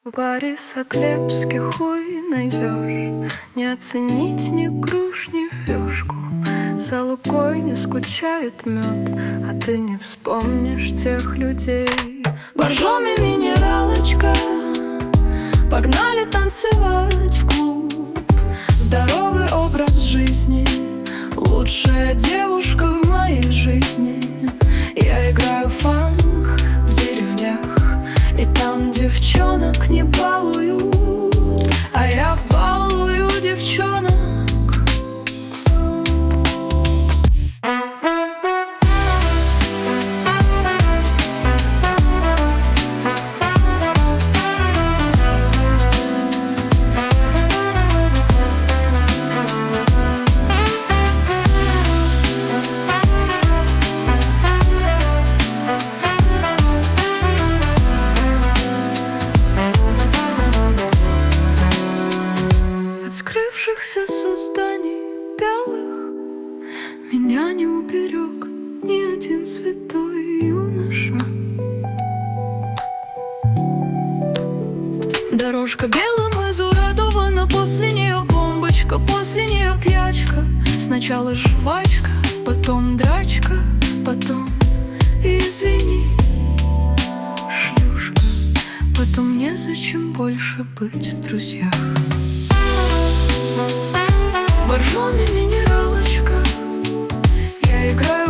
В Борисоглебске хуй найдешь, не оценить ни груш, ни фёшку. За Лукой не скучает мед, а ты не вспомнишь тех людей. Боржоми минералочка, погнали танцевать в клуб. Здоровый образ жизни, лучшая девушка в моей жизни. Я играю фанк в деревнях, и там девчонок не балуют, а я балую девчонок. Скрывшихся созданий белых меня не уберег ни один святой юноша. Дорожка белым изуродована, после нее бомбочка, после нее пьячка. Сначала жвачка, потом драчка, потом извини, шлюшка. Потом незачем больше быть в друзьях. Боржоми минералочка, я играю